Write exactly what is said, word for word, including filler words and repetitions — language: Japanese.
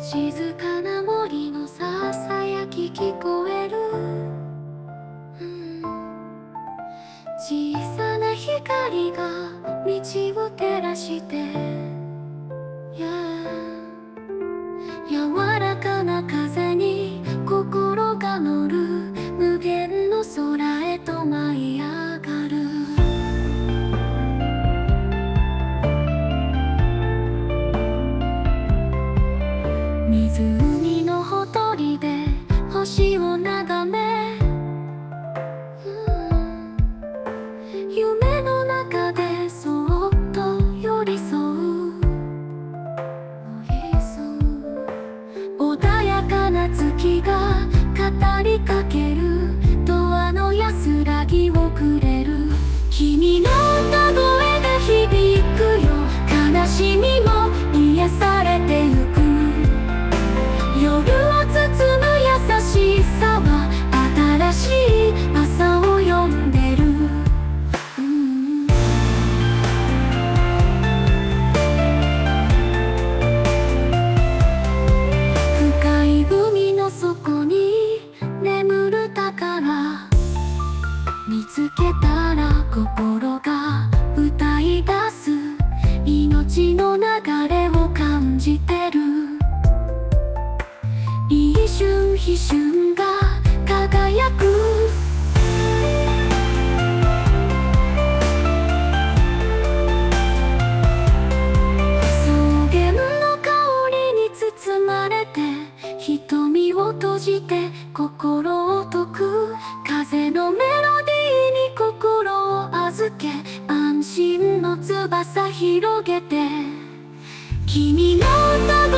静かな森のささやき聞こえる、うん、小さな光が道を照らして、yeah、柔らかな風に心が乗る、無限の空へと舞い上がる。湖のほとりで星を眺め、うん、夢の中でそっと寄り添う、寄り添う。穏やかな月が語りかける、ドアの安らぎをくれる。君の歌声が響くよ、悲しみも癒されてゆく。夜を包む優しさは新しい朝を呼んでる、うん、深い海の底に眠る宝、見つけたら心が歌い出す。命の流れを感じてる。一瞬一瞬が輝く。草原の香りに包まれて、瞳を閉じて心を解く。風のメロディーに心を預け、安心の翼広げて、君の歌